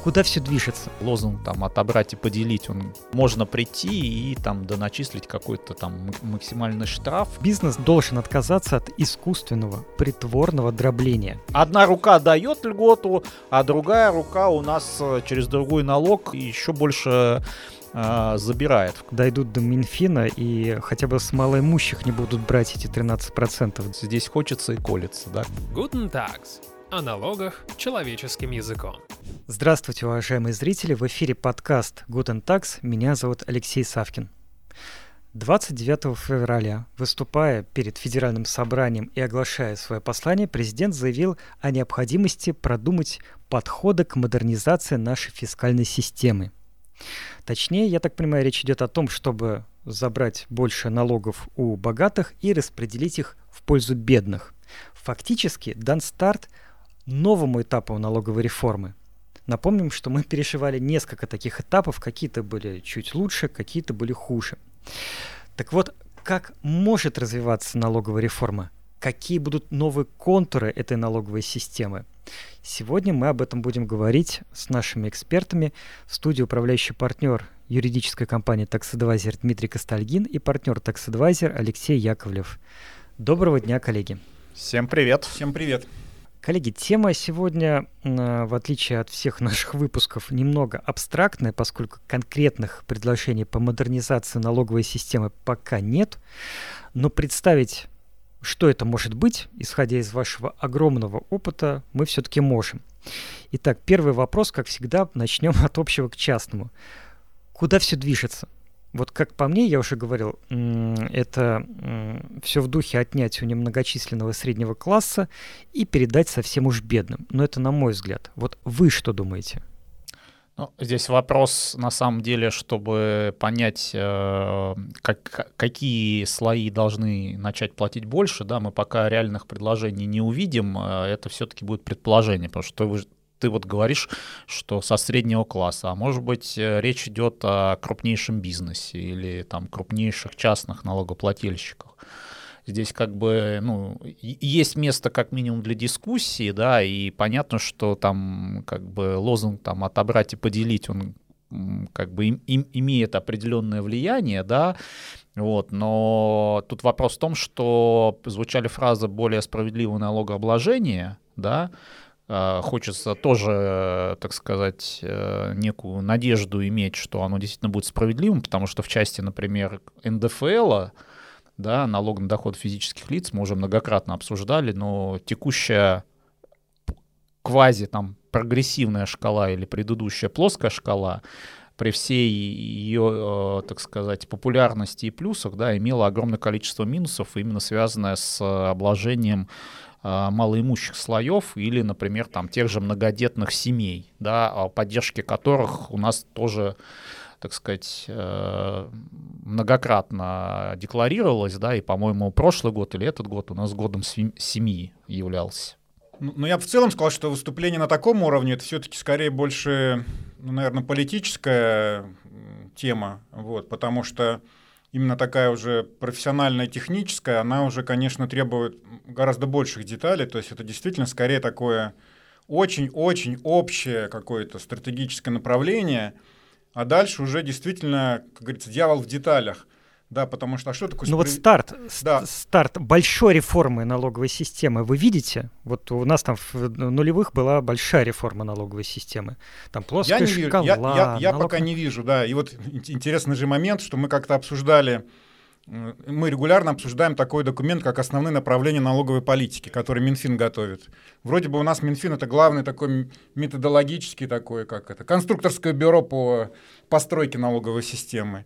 Куда все движется? Лозунг там отобрать и поделить, он можно прийти и там доначислить какой-то там максимальный штраф. Бизнес должен отказаться от искусственного, притворного дробления. Одна рука дает льготу, а другая рука у нас через другой налог еще больше забирает. Дойдут до Минфина и хотя бы с малоимущих не будут брать эти 13%. Здесь хочется и колется, да? Guten Tag. О налогах человеческим языком. Здравствуйте, уважаемые зрители! В эфире подкаст Guten Tag. Меня зовут Алексей Савкин. 29 февраля, выступая перед Федеральным собранием и оглашая свое послание, президент заявил о необходимости продумать подходы к модернизации нашей фискальной системы. Точнее, я так понимаю, речь идет о том, чтобы забрать больше налогов у богатых и распределить их в пользу бедных. Фактически дан старт новому этапу налоговой реформы. Напомним, что мы переживали несколько таких этапов, какие-то были чуть лучше, какие-то были хуже. Так вот, как может развиваться налоговая реформа? Какие будут новые контуры этой налоговой системы? Сегодня мы об этом будем говорить с нашими экспертами. В студии управляющий партнер юридической компании Tax Advisor Дмитрий Костальгин и партнер Tax Advisor Алексей Яковлев. Доброго дня, коллеги. Всем привет. Всем привет. Коллеги, тема сегодня, в отличие от всех наших выпусков, немного абстрактная, поскольку конкретных предложений по модернизации налоговой системы пока нет. Но представить, что это может быть, исходя из вашего огромного опыта, мы все-таки можем. Итак, первый вопрос, как всегда, начнем от общего к частному. Куда все движется? Вот как по мне, я уже говорил, это все в духе отнять у немногочисленного среднего класса и передать совсем уж бедным. Но это на мой взгляд. Вот вы что думаете? Ну, здесь вопрос, на самом деле, чтобы понять, какие слои должны начать платить больше, да, мы пока реальных предложений не увидим, это все-таки будет предположение, потому что ты вот говоришь, что со среднего класса, а может быть речь идет о крупнейшем бизнесе или там крупнейших частных налогоплательщиках. Здесь как бы, есть место как минимум для дискуссии, да, и понятно, что там как бы лозунг там отобрать и поделить, он как бы имеет определенное влияние, да, вот, но тут вопрос в том, что звучали фразы более справедливого налогообложения, да. Хочется тоже, так сказать, некую надежду иметь, что оно действительно будет справедливым, потому что в части, например, НДФЛ, да, налог на доход физических лиц, мы уже многократно обсуждали, но текущая квази там прогрессивная шкала или предыдущая плоская шкала при всей ее, так сказать, популярности и плюсах, да, имела огромное количество минусов, именно связанное с обложением малоимущих слоев или, например, там, тех же многодетных семей, да, о поддержке которых у нас тоже, так сказать, многократно декларировалось, да, и, по-моему, прошлый год или этот год у нас годом семьи являлся. Ну, я бы в целом сказал, что выступление на таком уровне — это все-таки скорее больше, наверное, политическая тема, вот, потому что именно такая уже профессиональная, техническая, она уже, конечно, требует гораздо больших деталей, то есть это действительно скорее такое очень-очень общее какое-то стратегическое направление, а дальше уже действительно, как говорится, дьявол в деталях. Да, потому что что такое... Вот старт большой реформы налоговой системы вы видите? Вот у нас там в нулевых была большая реформа налоговой системы. Там плоская шкала. Я пока не вижу, да. И вот интересный же момент, что мы как-то обсуждали, мы регулярно обсуждаем такой документ, как «Основные направления налоговой политики», который Минфин готовит. Вроде бы у нас Минфин — это главный такой методологический такой, как это, конструкторское бюро по постройке налоговой системы.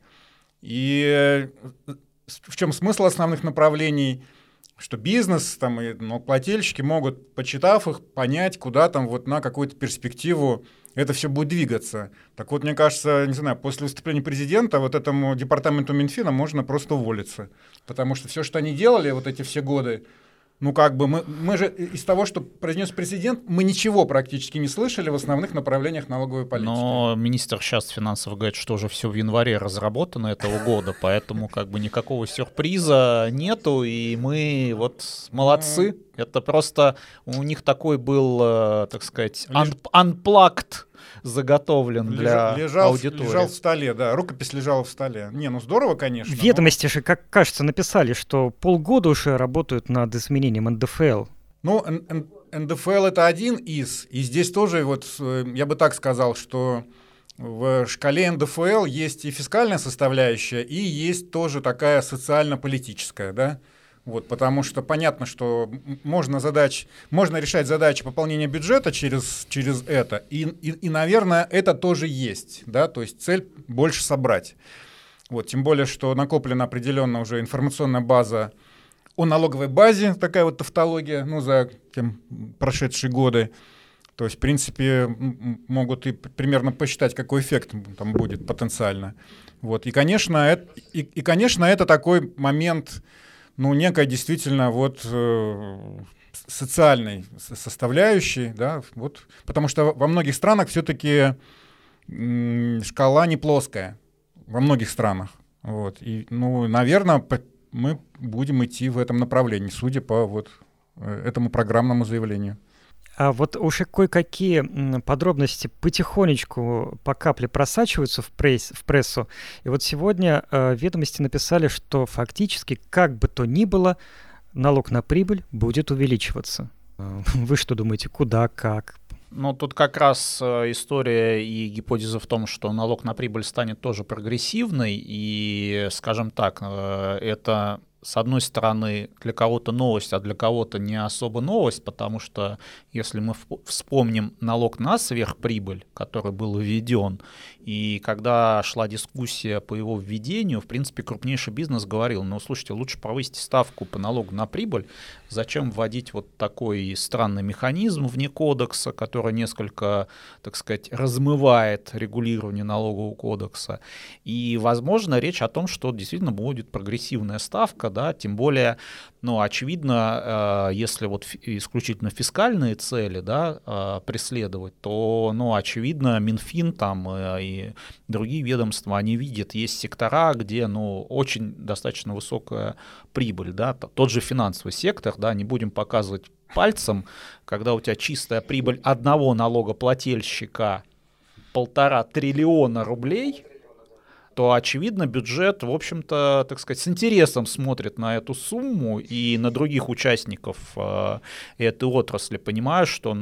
И в чем смысл основных направлений? Что бизнес там, и налогоплательщики могут, почитав их, понять, куда там вот на какую-то перспективу это все будет двигаться. Так вот, мне кажется, не знаю, после выступления президента вот этому департаменту Минфина можно просто уволиться. Потому что все, что они делали вот эти все годы, ну, как бы мы же из того, что произнес президент, мы ничего практически не слышали в основных направлениях налоговой политики. Но министр сейчас финансов говорит, что уже все в январе разработано этого года, поэтому как бы никакого сюрприза нету, и мы вот молодцы. Это просто у них такой был, так сказать, unplugged заготовлен для аудитории. Лежал в столе, да, рукопись лежала в столе. Ну здорово, конечно. Ведомости же, как кажется, написали, что полгода уже работают над изменением НДФЛ. Ну, НДФЛ — это один из, и здесь тоже, вот я бы так сказал, что в шкале НДФЛ есть и фискальная составляющая, и есть тоже такая социально-политическая, да, вот, потому что понятно, что можно решать задачи пополнения бюджета через это, и, наверное, это тоже есть, да, то есть цель больше собрать. Вот, тем более, что накоплена определенная уже информационная база о налоговой базе, такая вот тавтология, за прошедшие годы. То есть, в принципе, могут и примерно посчитать, какой эффект там будет потенциально. Вот. И, конечно, это такой момент, некой действительно социальной составляющей, да, вот, потому что во многих странах все-таки шкала не плоская, во многих странах. Вот. И, наверное, мы будем идти в этом направлении, судя по этому программному заявлению. А вот уже кое-какие подробности потихонечку по капле просачиваются в прессу. И вот сегодня ведомости написали, что фактически, как бы то ни было, налог на прибыль будет увеличиваться. Вы что думаете, куда, как? Тут как раз история и гипотеза в том, что налог на прибыль станет тоже прогрессивной, и, скажем так, это, с одной стороны, для кого-то новость, а для кого-то не особо новость, потому что если мы вспомним налог на сверхприбыль, который был введен, и когда шла дискуссия по его введению, в принципе, крупнейший бизнес говорил: слушайте, лучше повысить ставку по налогу на прибыль, зачем вводить вот такой странный механизм вне кодекса, который несколько, так сказать, размывает регулирование налогового кодекса. И, возможно, речь о том, что действительно будет прогрессивная ставка, да, тем более, очевидно, если исключительно фискальные цели, да, преследовать, то, очевидно, Минфин там и другие ведомства, они видят, есть сектора, где, очень достаточно высокая прибыль, да, тот же финансовый сектор, да, не будем показывать пальцем, когда у тебя чистая прибыль одного налогоплательщика 1,5 триллиона рублей, то, очевидно, бюджет, в общем-то, так сказать, с интересом смотрит на эту сумму и на других участников этой отрасли, понимая, что,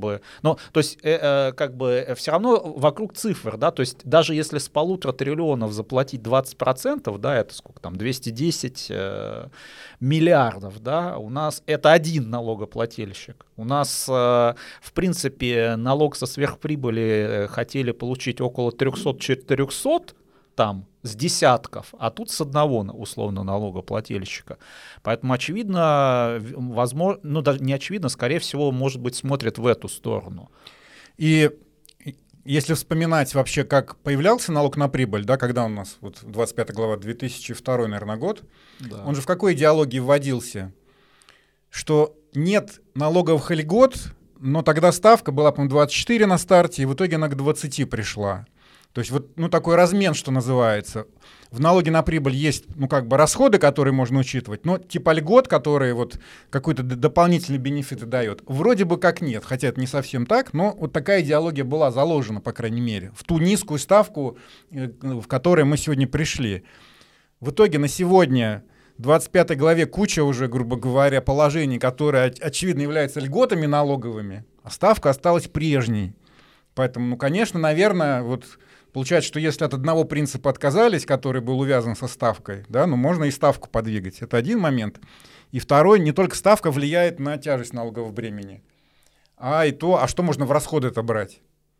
все равно вокруг цифр, да, то есть даже если с 1,5 триллионов заплатить 20%, да, это сколько там, 210 миллиардов, да, у нас это один налогоплательщик. У нас, в принципе, налог со сверхприбыли хотели получить около 300-400, там с десятков, а тут с одного условно налогоплательщика. Поэтому очевидно, возможно, даже не очевидно, скорее всего, может быть, смотрят в эту сторону. И если вспоминать вообще, как появлялся налог на прибыль, да, когда у нас 25 глава, 2002, наверное, год, да. Он же в какой идеологии вводился? Что нет налоговых льгот, но тогда ставка была, по-моему, 24 на старте, и в итоге она к 20 пришла. То есть такой размен, что называется. В налоге на прибыль есть, расходы, которые можно учитывать, но типа льгот, которые какой-то дополнительный бенефит дает, вроде бы как нет, хотя это не совсем так, но такая идеология была заложена, по крайней мере, в ту низкую ставку, в которой мы сегодня пришли. В итоге на сегодня в 25 главе куча уже, грубо говоря, положений, которые, очевидно, являются льготами налоговыми, а ставка осталась прежней. Поэтому, конечно, наверное, получается, что если от одного принципа отказались, который был увязан со ставкой, да, можно и ставку подвигать. Это один момент. И второй, не только ставка влияет на тяжесть налогового бремени, а и то, что можно в расходы-то брать.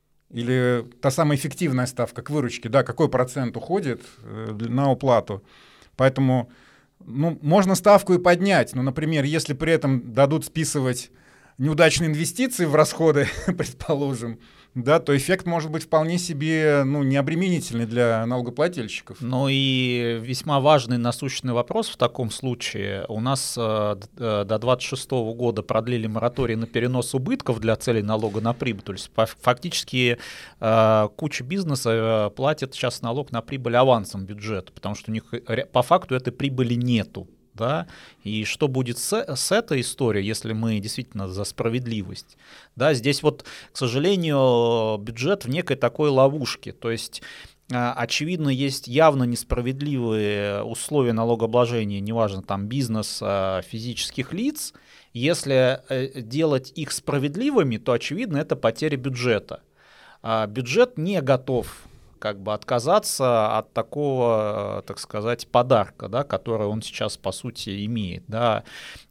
Или та самая эффективная ставка к выручке, да, какой процент уходит на уплату. Поэтому можно ставку и поднять, но, например, если при этом дадут списывать неудачные инвестиции в расходы, предположим, да, то эффект может быть вполне себе необременительный для налогоплательщиков. И весьма важный насущный вопрос в таком случае. У нас до 2026 года продлили мораторий на перенос убытков для целей налога на прибыль. То есть фактически куча бизнеса платит сейчас налог на прибыль авансом бюджета, потому что у них по факту этой прибыли нету. Да, и что будет с этой историей, если мы действительно за справедливость? Да, здесь вот, к сожалению, бюджет в некой такой ловушке, то есть очевидно, есть явно несправедливые условия налогообложения, неважно, там бизнес физических лиц. Если делать их справедливыми, то, очевидно, это потеря бюджета. Бюджет не готов как бы отказаться от такого, так сказать, подарка, да, который он сейчас, по сути, имеет. Да.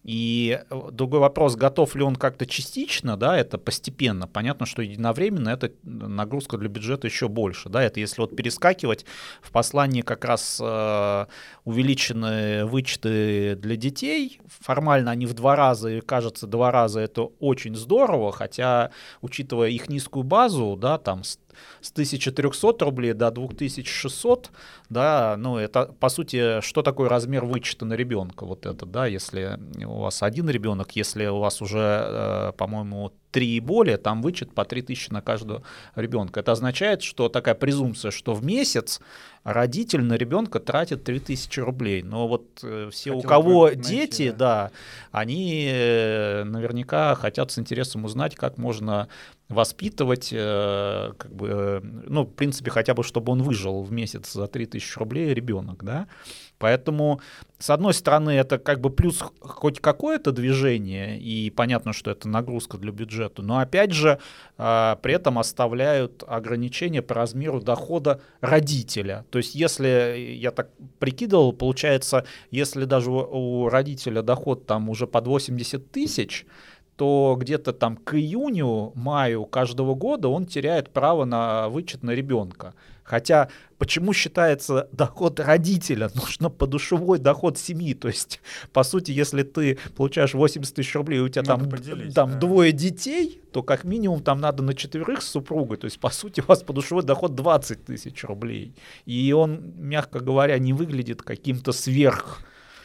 И другой вопрос, готов ли он как-то частично, да, это постепенно. Понятно, что единовременно это нагрузка для бюджета еще больше. Да. Это если вот перескакивать в послании как раз увеличенные вычеты для детей, формально они в 2 раза, и кажется, 2 раза это очень здорово, хотя, учитывая их низкую базу, да, там с 1300 рублей до 2600, да, ну это, по сути, что такое размер вычета на ребенка, вот это, да, если у вас 1 ребенок, если у вас уже, по-моему, 3 и более, там вычет по 3000 на каждого ребенка. Это означает, что такая презумпция, что в месяц родитель на ребенка тратит 3000 рублей. Но вот все, у кого дети, найти, да, они наверняка хотят с интересом узнать, как можно воспитывать, как бы, ну, в принципе, хотя бы, чтобы он выжил в месяц за 3000 рублей ребенок, да. Поэтому, с одной стороны, это как бы плюс хоть какое-то движение, и понятно, что это нагрузка для бюджета, но опять же при этом оставляют ограничения по размеру дохода родителя. То есть если, я так прикидывал, получается, если даже у родителя доход там уже под 80 тысяч, то где-то там к июню-маю каждого года он теряет право на вычет на ребенка. Хотя почему считается доход родителя? Нужно подушевой доход семьи. То есть, по сути, если ты получаешь 80 тысяч рублей, и у тебя там 2 детей, то как минимум там надо на 4 с супругой. То есть, по сути, у вас подушевой доход 20 тысяч рублей. И он, мягко говоря, не выглядит каким-то сверх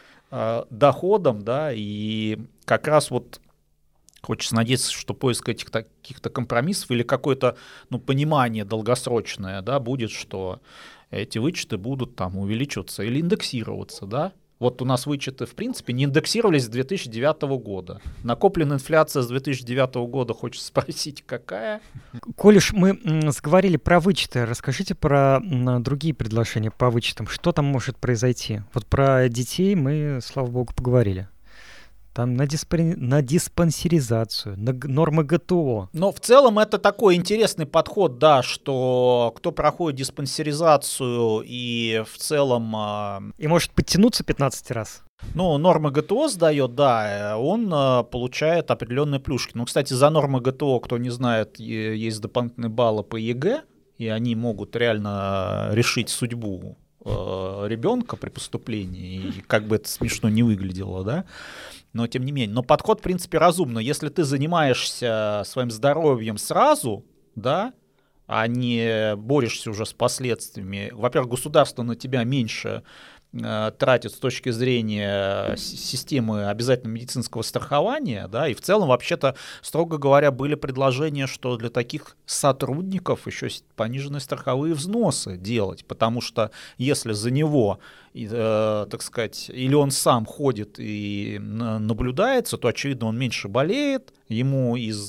доходом, да, и как раз вот хочется надеяться, что поиск этих каких-то компромиссов или какое-то, ну, понимание долгосрочное, да, будет, что эти вычеты будут там увеличиваться или индексироваться, да. Вот у нас вычеты, в принципе, не индексировались с 2009 года. Накопленная инфляция с 2009 года, хочется спросить, какая? Коль уж мы заговорили про вычеты, расскажите про другие предложения по вычетам. Что там может произойти? Вот про детей мы, слава богу, поговорили. Там на диспансеризацию, на нормы ГТО. Но в целом это такой интересный подход, да, что кто проходит диспансеризацию и в целом... И может подтянуться 15 раз. Ну, нормы ГТО сдает, да, он получает определенные плюшки. Ну, кстати, за нормы ГТО, кто не знает, есть дополнительные баллы по ЕГЭ, и они могут реально решить судьбу ребенка при поступлении, и как бы это смешно не выглядело, да, но тем не менее. Но подход, в принципе, разумный. Если ты занимаешься своим здоровьем сразу, да, а не борешься уже с последствиями, во-первых, государство на тебя меньше тратит с точки зрения системы обязательного медицинского страхования, да, и в целом, вообще-то, строго говоря, были предложения, что для таких сотрудников еще пониженные страховые взносы делать, потому что если за него, так сказать, или он сам ходит и наблюдается, то, очевидно, он меньше болеет, ему из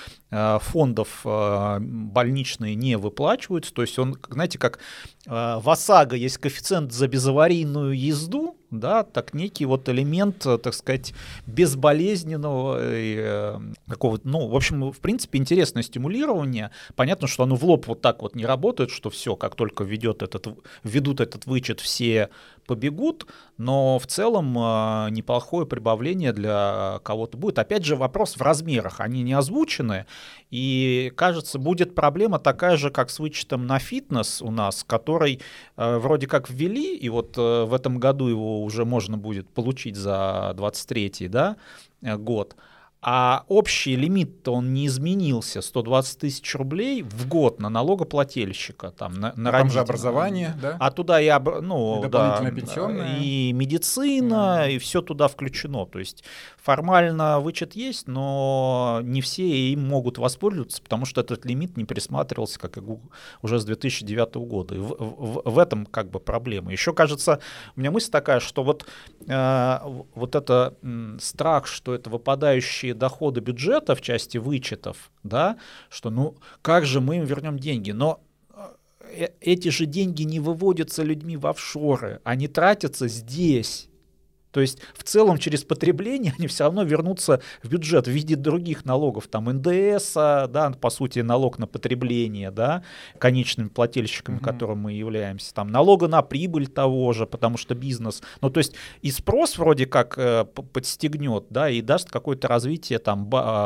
фондов больничные не выплачиваются, то есть он, знаете, как в ОСАГО есть коэффициент за безаварийную езду, да, так некий вот элемент, так сказать, безболезненного какого-то, ну, в общем, в принципе, интересное стимулирование. Понятно, что оно в лоб вот так вот не работает, что все, как только введут этот вычет, все побегут, но в целом неплохое прибавление для кого-то будет. Опять же, вопрос в размерах, они не озвучены, и, кажется, будет проблема такая же, как с вычетом на фитнес у нас, который вроде как ввели, и вот в этом году его уже можно будет получить за 23-й, да, год. А общий лимит-то он не изменился, 120 тысяч рублей в год на налогоплательщика. Там, на там же образование, да? А туда и, и дополнительная пенсионная. И медицина, и все туда включено. То есть формально вычет есть, но не все им могут воспользоваться, потому что этот лимит не пересматривался как уже с 2009 года. И в этом как бы проблема. Еще кажется, у меня мысль такая, что вот это страх, что это выпадающие доходы бюджета в части вычетов, да, что как же мы им вернем деньги, но эти же деньги не выводятся людьми в офшоры, они тратятся здесь. То есть в целом через потребление они все равно вернутся в бюджет в виде других налогов, там НДС, да, по сути налог на потребление, да, конечными плательщиками, которым мы являемся, там налога на прибыль того же, потому что бизнес, то есть и спрос вроде как подстегнет, да, и даст какое-то развитие там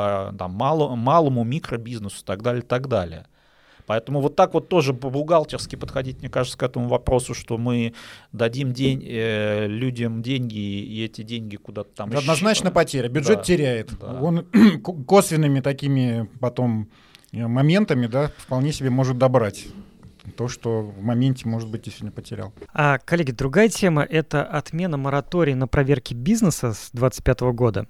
малому микробизнесу и так далее, и так далее. Поэтому вот так вот тоже по-бухгалтерски подходить, мне кажется, к этому вопросу, что мы дадим людям деньги, и эти деньги куда-то там... Однозначно потеря. Бюджет теряет. Да. Он косвенными такими потом моментами, да, вполне себе может добрать то, что в моменте, может быть, действительно потерял. Коллеги, другая тема — это отмена моратория на проверки бизнеса с 2025 года.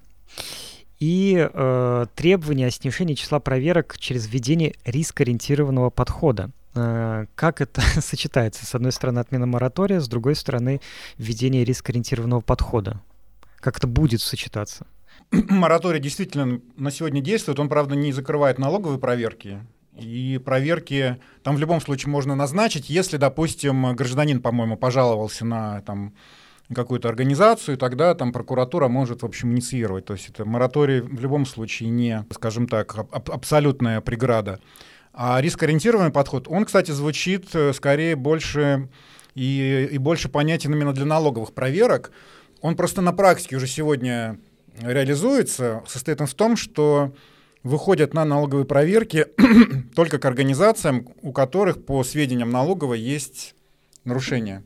И требования о снижении числа проверок через введение рискоориентированного подхода. Как это сочетается? С одной стороны, отмена моратория, с другой стороны, введение рискоориентированного подхода. Как это будет сочетаться? Мораторий действительно на сегодня действует. Он, правда, не закрывает налоговые проверки. И проверки там в любом случае можно назначить, если, допустим, гражданин, по-моему, пожаловался на какую-то организацию, тогда там прокуратура может, в общем, инициировать. То есть это мораторий в любом случае не, скажем так, абсолютная преграда. А рискоориентированный подход, он, кстати, звучит скорее больше и больше понятен именно для налоговых проверок. Он просто на практике уже сегодня реализуется. Состоит он в том, что выходят на налоговые проверки только к организациям, у которых, по сведениям налоговой, есть нарушения.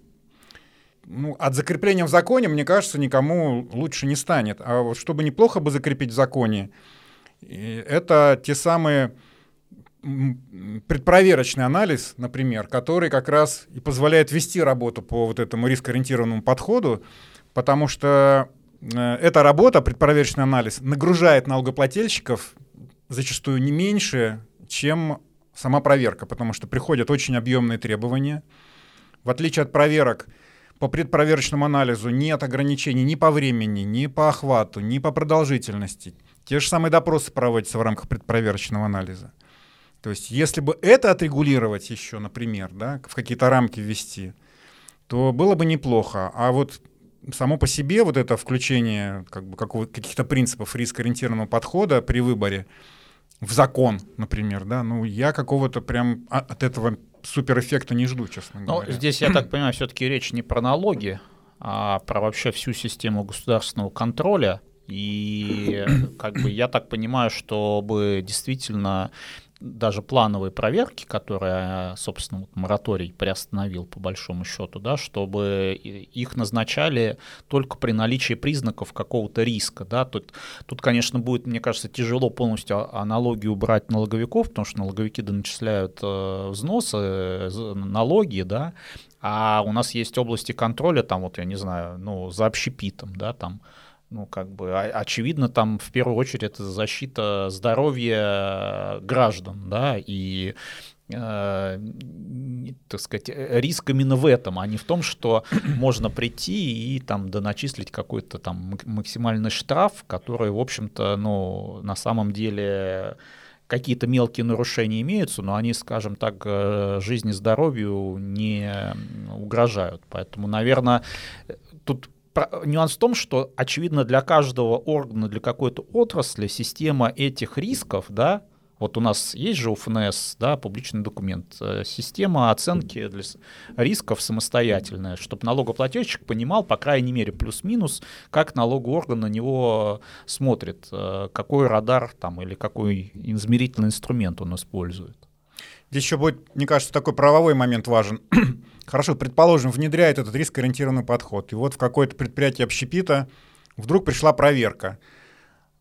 От закрепления в законе, мне кажется, никому лучше не станет. А вот чтобы неплохо бы закрепить в законе, это те самые предпроверочный анализ, например, который как раз и позволяет вести работу по вот этому рискоориентированному подходу, потому что эта работа, предпроверочный анализ, нагружает налогоплательщиков зачастую не меньше, чем сама проверка, потому что приходят очень объемные требования. В отличие от проверок, по предпроверочному анализу нет ограничений ни по времени, ни по охвату, ни по продолжительности. Те же самые допросы проводятся в рамках предпроверочного анализа. То есть если бы это отрегулировать еще, например, да, в какие-то рамки ввести, то было бы неплохо. А вот само по себе вот это включение каких-то принципов рискоориентированного подхода при выборе в закон, например, да, я какого-то прям от этого суперэффекта не жду, честно говоря. Здесь, я так понимаю, все-таки речь не про налоги, а про вообще всю систему государственного контроля. И я так понимаю, чтобы действительно даже плановые проверки, которые, собственно, мораторий приостановил по большому счету, да, чтобы их назначали только при наличии признаков какого-то риска. Да. Тут, конечно, будет, мне кажется, тяжело полностью аналогию убрать налоговиков, потому что налоговики доначисляют взносы, налоги, да, а у нас есть области контроля, там, я не знаю, за общепитом, да, там, очевидно, там в первую очередь это защита здоровья граждан, да, и, так сказать, риск именно в этом, а не в том, что можно прийти и там доначислить какой-то там максимальный штраф, который, в общем-то, на самом деле какие-то мелкие нарушения имеются, но они, скажем так, жизни и здоровью не угрожают. Поэтому, наверное, тут нюанс в том, что, очевидно, для каждого органа, для какой-то отрасли система этих рисков, да, вот у нас есть же у ФНС, да, публичный документ, система оценки для рисков самостоятельная, чтобы налогоплательщик понимал, по крайней мере, плюс-минус, как налоговый орган на него смотрит, какой радар там или какой измерительный инструмент он использует. Здесь еще будет, мне кажется, такой правовой момент важен. Хорошо, предположим, внедряет этот рискоориентированный подход. И вот в какое-то предприятие общепита вдруг пришла проверка.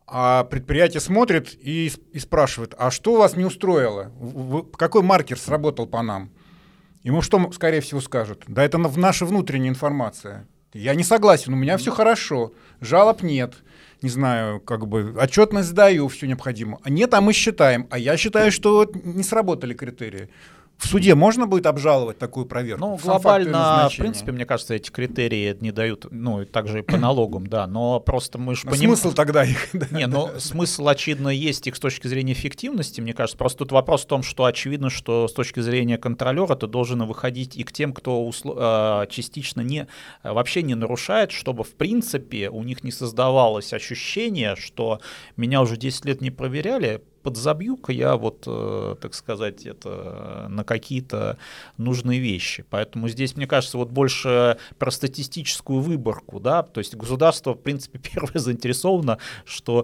А предприятие смотрит и спрашивает, а что вас не устроило? Какой маркер сработал по нам? Ему что, скорее всего, скажут? Да это наша внутренняя информация. Я не согласен, у меня все хорошо, жалоб нет. Не знаю, отчетность сдаю, все необходимо. А нет, а мы считаем. А я считаю, что не сработали критерии. В суде можно будет обжаловать такую проверку? Ну, глобально, в принципе, мне кажется, эти критерии не дают, также и по налогам, да, но просто мы же понимаем... Смысл тогда их... Не, смысл, очевидно, есть их с точки зрения эффективности, мне кажется. Просто тут вопрос в том, что очевидно, что с точки зрения контролера ты должен выходить и к тем, кто частично вообще не нарушает, чтобы, в принципе, у них не создавалось ощущение, что меня уже 10 лет не проверяли, подзабью-ка я так сказать, это на какие-то нужные вещи. Поэтому здесь, мне кажется, больше про статистическую выборку, да, то есть государство, в принципе, первое заинтересовано, что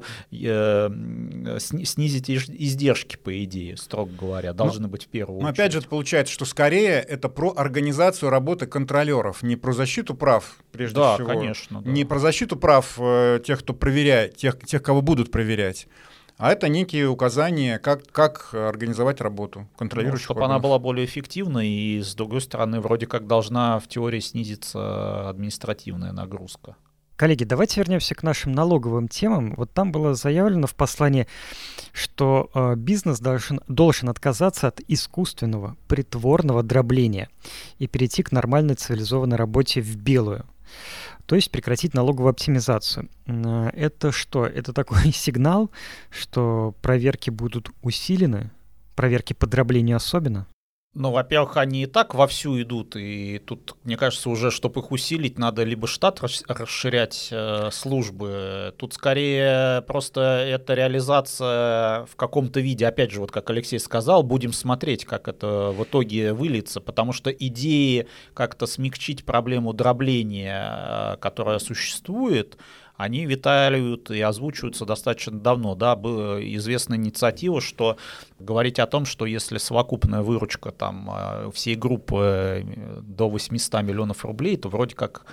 снизить издержки, по идее, строго говоря, должны быть в первую очередь. Но опять же, это получается, что скорее это про организацию работы контролеров, не про защиту прав, прежде всего. Конечно, да. Не про защиту прав тех, кто проверяет, тех, кого будут проверять. А это некие указания, как организовать работу контролирующих чтобы органов. она была более эффективной, и, с другой стороны, вроде как должна в теории снизиться административная нагрузка. Коллеги, давайте вернемся к нашим налоговым темам. Вот там было заявлено в послании, что бизнес должен отказаться от искусственного, притворного дробления и перейти к нормальной цивилизованной работе в белую. То есть прекратить налоговую оптимизацию. Это что? Это такой сигнал, что проверки будут усилены? Проверки по дроблению особенно? Ну, во-первых, они и так вовсю идут, и тут, мне кажется, уже, чтобы их усилить, надо либо штат расширять службы. Тут скорее просто это реализация в каком-то виде. Опять же, как Алексей сказал, будем смотреть, как это в итоге выльется, потому что идеи как-то смягчить проблему дробления, которая существует, они витают и озвучиваются достаточно давно. Да, была известная инициатива, что говорить о том, что если совокупная выручка всей группы до 800 миллионов рублей, то вроде как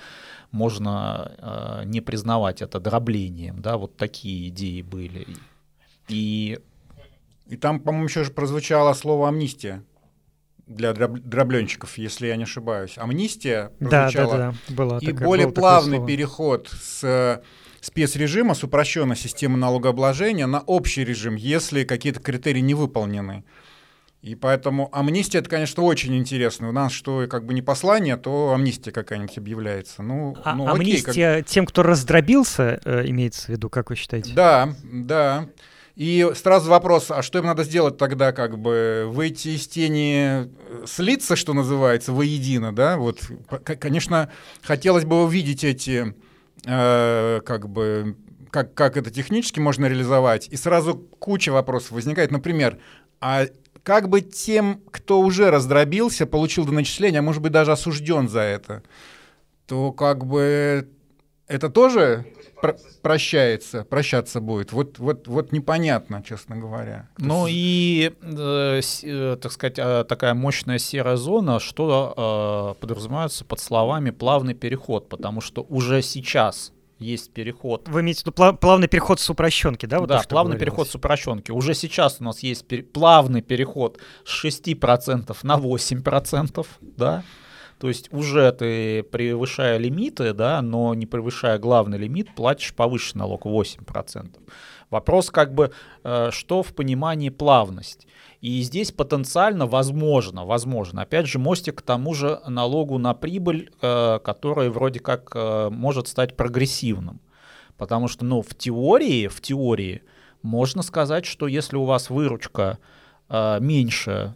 можно не признавать это дроблением. Да, вот такие идеи были. И там, по-моему, еще же прозвучало слово «амнистия» для дробленщиков, если я не ошибаюсь. Амнистия прозвучала. Да. И более плавный переход с спецрежима, с упрощенной системы налогообложения на общий режим, если какие-то критерии не выполнены. И поэтому амнистия — это, конечно, очень интересно. У нас что не послание, то амнистия какая-нибудь объявляется. Амнистия тем, кто раздробился, имеется в виду, как вы считаете? Да. И сразу вопрос, а что им надо сделать тогда, выйти из тени, слиться, что называется, воедино, да? Конечно, хотелось бы увидеть эти, как это технически можно реализовать, и сразу куча вопросов возникает. Например, а как бы тем, кто уже раздробился, получил доначисление, а может быть даже осужден за это, то это тоже прощаться будет. Вот непонятно, честно говоря. Ну и, так сказать, такая мощная серая зона, что подразумевается под словами «плавный переход», потому что уже сейчас есть переход. Вы имеете в виду плавный переход с упрощенки, да? Да, плавный переход с упрощенки. Уже сейчас у нас есть плавный переход с 6% на 8%, да? То есть уже ты, превышая лимиты, да, но не превышая главный лимит, платишь повышенный налог 8%. Вопрос что в понимании плавность. И здесь потенциально возможно, опять же, мостик к тому же налогу на прибыль, который вроде как может стать прогрессивным. Потому что, в теории можно сказать, что если у вас выручка меньше,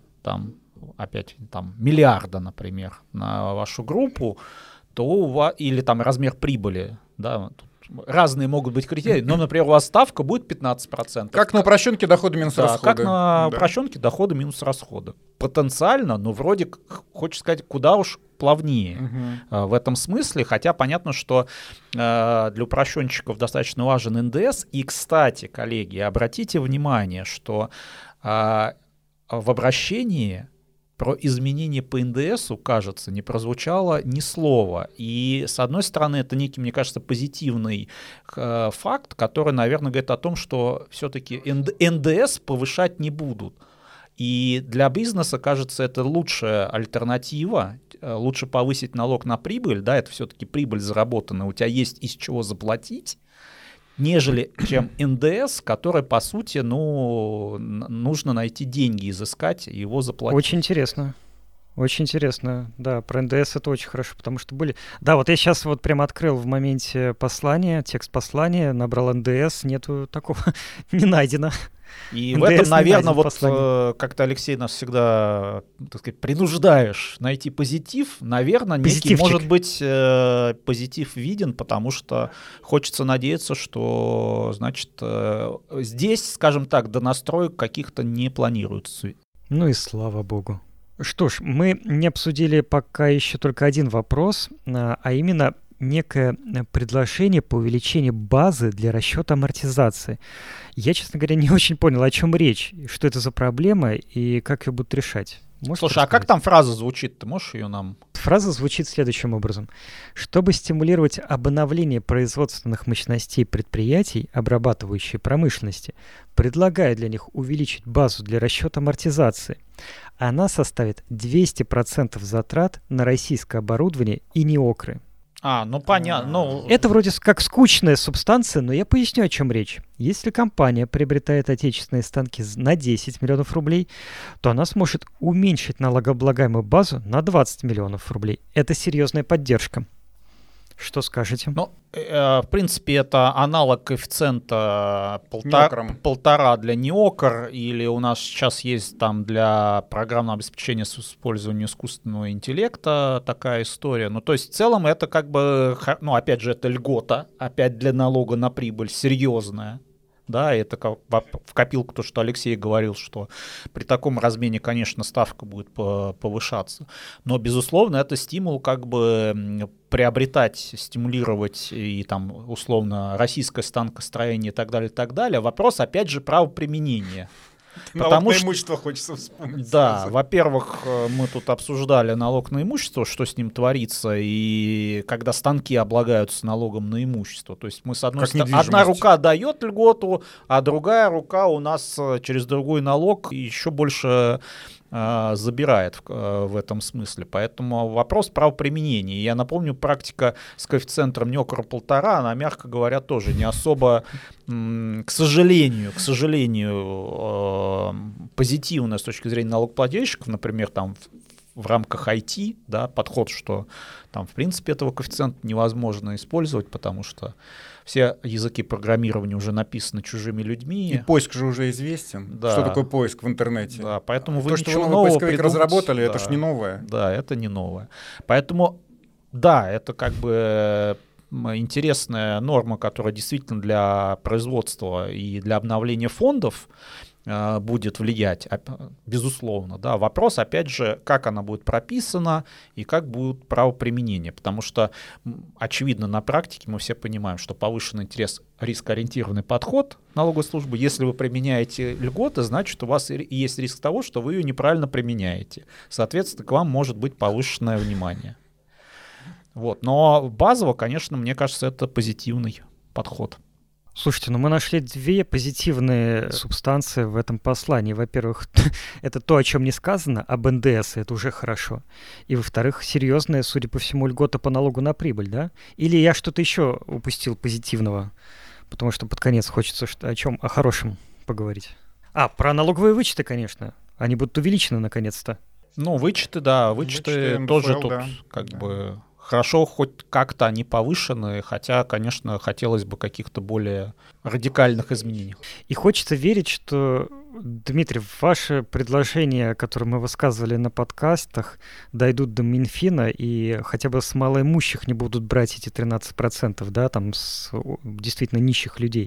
миллиарда, например, на вашу группу, то у вас, или размер прибыли, да, разные могут быть критерии, но, например, у вас ставка будет 15%. Как на упрощенке дохода минус расходы. Как на упрощенке дохода минус расходы. Потенциально, вроде, хочется сказать, куда уж плавнее в этом смысле, хотя понятно, что для упрощенщиков достаточно важен НДС. И, кстати, коллеги, обратите внимание, что в обращении про изменения по НДСу, кажется, не прозвучало ни слова. И, с одной стороны, это некий, мне кажется, позитивный факт, который, наверное, говорит о том, что все-таки НДС повышать не будут. И для бизнеса, кажется, это лучшая альтернатива. Лучше повысить налог на прибыль, да, это все-таки прибыль заработанная, у тебя есть из чего заплатить, нежели чем НДС, который, по сути, нужно найти деньги, изыскать, его заплатить. Очень интересно. Очень интересно. Да, про НДС это очень хорошо, потому что были... Да, вот я сейчас вот прямо открыл в моменте послание, текст послания, набрал НДС, нету такого, не найдено. И НДС в этом, наверное, вот как-то, Алексей, нас всегда, так сказать, принуждаешь найти позитив. Наверное, некий, может быть, позитив виден, потому что хочется надеяться, что, значит, здесь, скажем так, донастроек каких-то не планируется. Ну и слава богу. Что ж, мы не обсудили пока еще только один вопрос, а именно некое предложение по увеличению базы для расчета амортизации. Я, честно говоря, не очень понял, о чем речь, что это за проблема и как ее будут решать. Можешь Слушай, рассказать? А как там фраза звучит? Ты можешь ее нам... Фраза звучит следующим образом. Чтобы стимулировать обновление производственных мощностей предприятий, обрабатывающей промышленности, предлагаю для них увеличить базу для расчета амортизации. Она составит 200% затрат на российское оборудование и неокры. Ну понятно. Это вроде как скучная субстанция, но я поясню, о чем речь. Если компания приобретает отечественные станки на 10 миллионов рублей, то она сможет уменьшить налогооблагаемую базу на 20 миллионов рублей. Это серьезная поддержка. Что скажете? В принципе, это аналог коэффициента 1,5 для неокр, или у нас сейчас есть там для программного обеспечения с использованием искусственного интеллекта такая история. То есть в целом это как бы, опять же, это льгота, опять для налога на прибыль серьезная. Да, это в копилку то, что Алексей говорил, что при таком размене, конечно, ставка будет повышаться. Но, безусловно, это стимул как бы приобретать, стимулировать и там условно российское станкостроение и так далее, и так далее. Вопрос, опять же, правоприменения. Налог на имущество хочется вспомнить. Да, сразу. Во-первых, мы тут обсуждали налог на имущество, что с ним творится, и когда станки облагаются налогом на имущество. То есть мы с одной стороны, одна рука дает льготу, а другая рука у нас через другой налог еще больше забирает в этом смысле. Поэтому вопрос правоприменения. Я напомню, практика с коэффициентом неокр 1,5, она, мягко говоря, тоже не особо, к сожалению, позитивная с точки зрения налогоплательщиков, например, там в рамках IT, да, подход, что там, в принципе, этого коэффициента невозможно использовать, потому что все языки программирования уже написаны чужими людьми. И поиск же уже известен. Да. Что такое поиск в интернете? Да, поэтому вы что вы новый поисковик разработали, да, это ж не новое. Да, это не новое. Поэтому, да, это как бы интересная норма, которая действительно для производства и для обновления фондов будет влиять, безусловно. Да. Вопрос, опять же, как она будет прописана и как будет правоприменение. Потому что, очевидно, на практике мы все понимаем, что повышенный интерес, рискоориентированный подход налоговой службы, если вы применяете льготы, значит, у вас есть риск того, что вы ее неправильно применяете. Соответственно, к вам может быть повышенное внимание. Но базово, конечно, мне кажется, это позитивный подход. Слушайте, мы нашли две позитивные субстанции в этом послании. Во-первых, это то, о чем не сказано, об НДС, это уже хорошо. И, во-вторых, серьезная, судя по всему, льгота по налогу на прибыль, да? Или я что-то еще упустил позитивного? Потому что под конец хочется о хорошем поговорить. Про налоговые вычеты, конечно. Они будут увеличены наконец-то. Вычеты, да, вычеты тоже НДФЛ, тут бы... Хорошо, хоть как-то они повышены, хотя, конечно, хотелось бы каких-то более радикальных изменений. И хочется верить, что, Дмитрий, ваши предложения, которые мы высказывали на подкастах, дойдут до Минфина и хотя бы с малоимущих не будут брать эти 13%, да, там с действительно нищих людей.